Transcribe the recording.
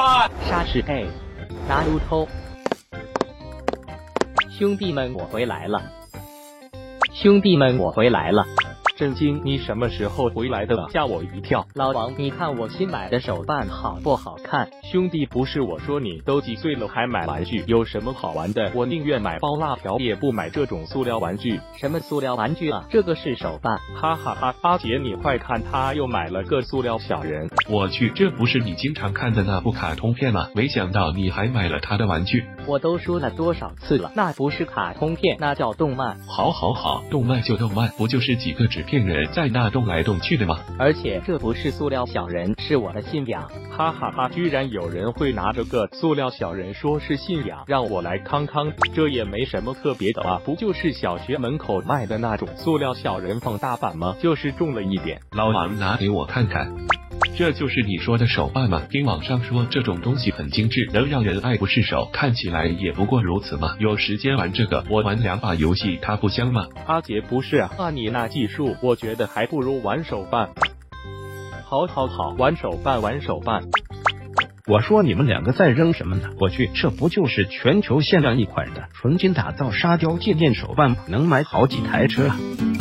沙士拿路偷。兄弟们，我回来了！兄弟们，我回来了！ 震惊！你什么时候回来的？吓我一跳！ 老王，你看我新买的手办好不好看？ 兄弟，不是我说你，都几岁了还买玩具？有什么好玩的？我宁愿买包辣条，也不买这种塑料玩具。 什么塑料玩具啊？这个是手办！ 哈哈哈！阿杰，你快看，他又买了个塑料小人！ 我去，这不是你经常看的那部卡通片吗？没想到你还买了他的玩具。 我都说了多少次了，那不是卡通片，那叫动漫。 好，动漫就动漫，不就是几个纸片人在那动来动去的吗？ 而且这不是塑料小人，是我的信仰！ 哈哈哈！居然有人会拿着个塑料小人说是信仰，让我来康康，这也没什么特别的啊，不就是小学门口卖的那种塑料小人放大版吗？就是重了一点。 老王，拿给我看看。这就是你说的手办吗？听网上说这种东西很精致，能让人爱不释手，看起来也不过如此嘛。有时间玩这个，我玩2把游戏，它不香吗？ 阿杰，不是啊，按你那技术，我觉得还不如玩手办。好，玩手办。 我说你们两个在扔什么呢？我去，这不就是全球限量一款的纯金打造沙雕纪念手办吗？能买好几台车啊！